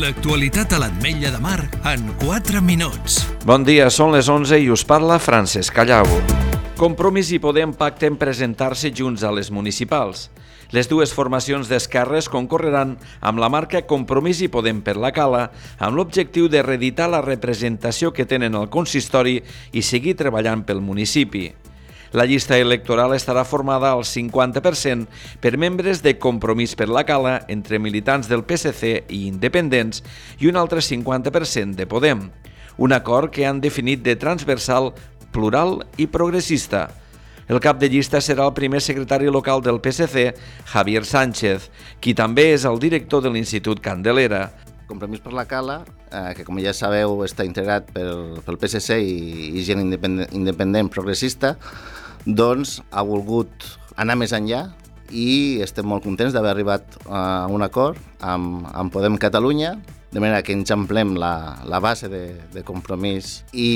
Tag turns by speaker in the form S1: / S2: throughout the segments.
S1: L'actualitat a l'Ametlla de Mar en 4 minuts.
S2: Bon dia, són les 11 i us parla Francesc Callau. Compromís i Podem pacten presentar-se junts a les municipals. Les dues formacions d'esquerres concorreran amb la marca Compromís i Podem per la Cala amb l'objectiu de reeditar la representació que tenen al consistori i seguir treballant pel municipi. La llista electoral estarà formada al 50% per membres de Compromís per la Cala entre militants del PSC i independents i un altre 50% de Podem. Un acord que han definit de transversal, plural i progressista. El cap de llista serà el primer secretari local del PSC, Javier Sánchez, qui també és el director de l'Institut Candelera.
S3: Compromís per la Cala, que com ja sabeu està integrat pel PSC i gent independent progressista, doncs ha volgut anar més enllà i estem molt contents d'haver arribat a un acord amb Podem Catalunya, de manera que ens amplem la base de Compromís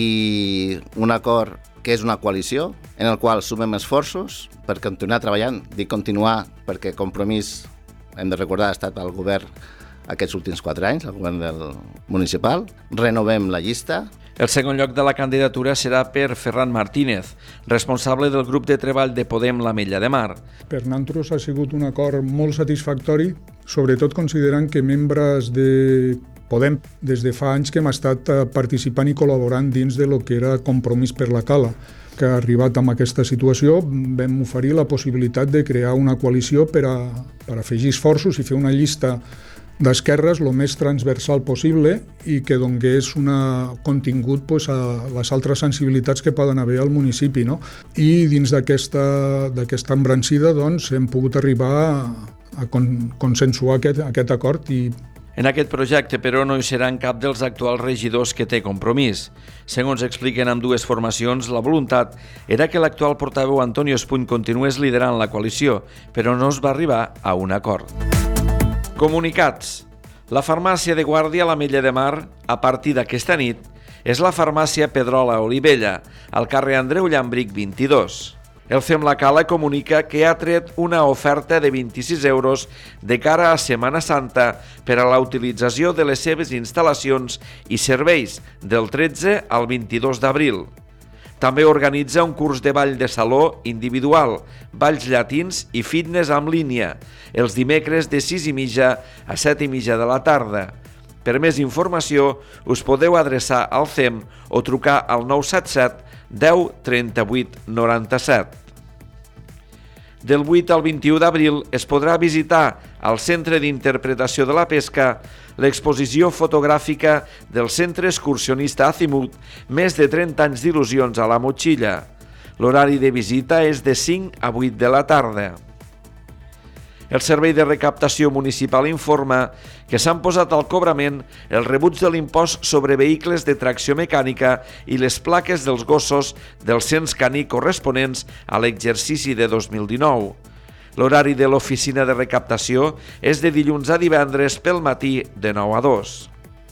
S3: i un acord que és una coalició en el qual sumem esforços per continuar treballant. Dic continuar perquè Compromís, hem de recordar, ha estat al govern aquests últims 4 anys, el govern del municipal. Renovem la llista.
S2: El segon lloc de la candidatura serà per Ferran Martínez, responsable del grup de treball de Podem l'Ametlla de Mar.
S4: Per nosaltres ha sigut un acord molt satisfactori, sobretot considerant que membres de Podem des de fa anys que hem estat participant i col·laborant dins de lo que era Compromís per la Cala, que ha arribat amb aquesta situació, vam oferir la possibilitat de crear una coalició per afegir esforços i fer una llista d'esquerres el més transversal possible i que donés un contingut a les altres sensibilitats que poden haver al municipi. No? I dins d'aquesta embrancida hem pogut arribar a consensuar aquest acord.
S2: En aquest projecte, però, no hi seran cap dels actuals regidors que té Compromís. Segons expliquen ambdues formacions, la voluntat era que l'actual portaveu Antonio Espuny continués liderant la coalició, però no es va arribar a un acord. Comunicats. La farmàcia de guàrdia a l'Ametlla de Mar, a partir d'aquesta nit, és la farmàcia Pedrola Olivella, al carrer Andreu Llambric 22. El FEM La Cala comunica que ha tret una oferta de 26 euros de cara a Setmana Santa per a la utilització de les seves instal·lacions i serveis del 13 al 22 d'abril. També organitza un curs de ball de saló individual, balls llatins i fitness en línia, els dimecres de 6:30 a 7:30 de la tarda. Per més informació, us podeu adreçar al CEM o trucar al 977 10 38 97. Del 8 al 21 d'abril es podrà visitar al Centre d'Interpretació de la Pesca l'exposició fotogràfica del Centre Excursionista Azimut, més de 30 anys d'il·lusions a la motxilla. L'horari de visita és de 5 a 8 de la tarda. El Servei de Recaptació Municipal informa que s'han posat al cobrament el rebuig de l'impost sobre vehicles de tracció mecànica i les plaques dels gossos del cens caní corresponents a l'exercici de 2019. L'horari de l'oficina de recaptació és de dilluns a divendres pel matí de 9 a 2.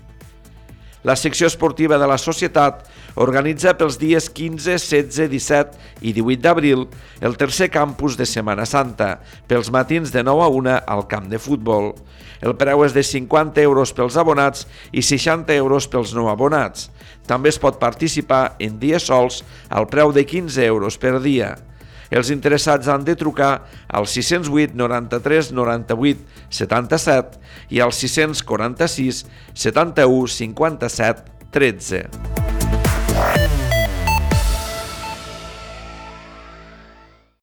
S2: La secció esportiva de la societat organitza pels dies 15, 16, 17 i 18 d'abril el tercer campus de Setmana Santa, pels matins de 9 a 1 al camp de futbol. El preu és de 50 euros pels abonats i 60 euros pels no abonats. També es pot participar en dies sols al preu de 15 euros per dia. Els interessats han de trucar al 608 93 98 77 i al 646 71 57 13.